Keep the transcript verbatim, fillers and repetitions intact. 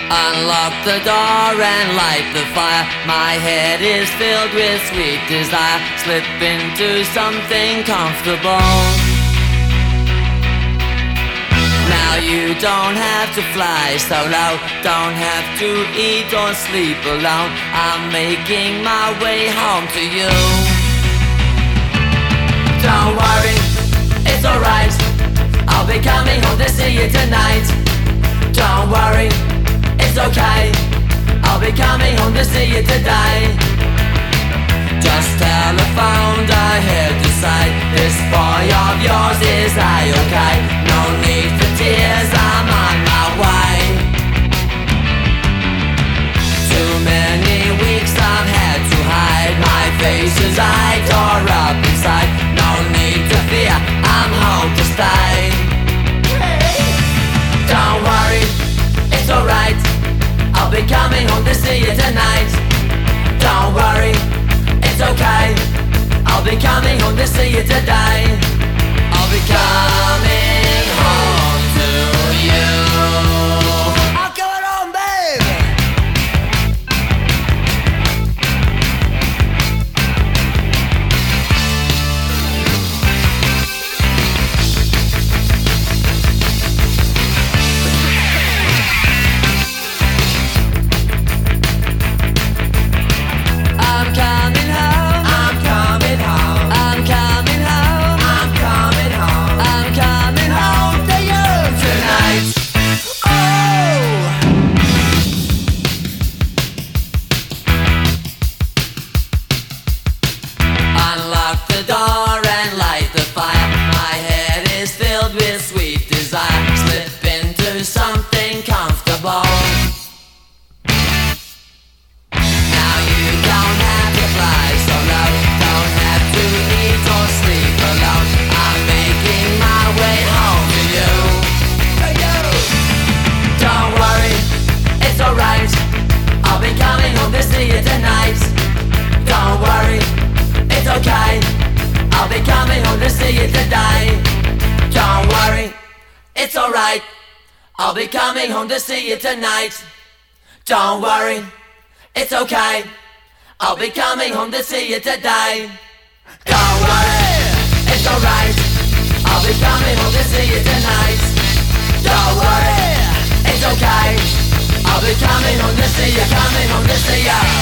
Unlock the door and light the fire. My head is filled with sweet desire. Slip into something comfortable. Now you don't have to fly solo, don't have to eat or sleep alone. I'm making my way home to you. Don't worry, it's alright, I'll be coming home to see you tonight. Don't worry, it's okay, I'll be coming home to see you today. Just telephoned, I heard you say this boy of yours is A-okay. No need for tears, I'm on my way. Too many weeks I've had to hide my face as I tore up inside. No need to fear, I'm home to stay. Don't worry, it's alright, I'll be coming home to see you tonight. Don't worry, it's okay, I'll be coming home to see you today. I'll be coming home to you. I'm coming home, babe. I'm coming home. I'm coming home. I'm coming home. I'm coming home. I'm coming home to you tonight. Oh. Unlock the door and light the fire. My head is filled with sweet desire. Slip into something comfortable. Now you don't have to fly solo, don't have to eat or sleep alone. I'm making my way home to you. To you. Don't worry, it's alright, I'll be coming home to see you tonight. Don't worry, it's okay, I'll be coming home to see you today. Don't worry, it's alright, I'll be coming home to see you tonight. Don't worry, it's okay, I'll be coming home to see you today. Don't worry, it's alright, I'll be coming home to see you tonight. Don't worry, it's okay, I'll be coming home to see you, coming home to see you.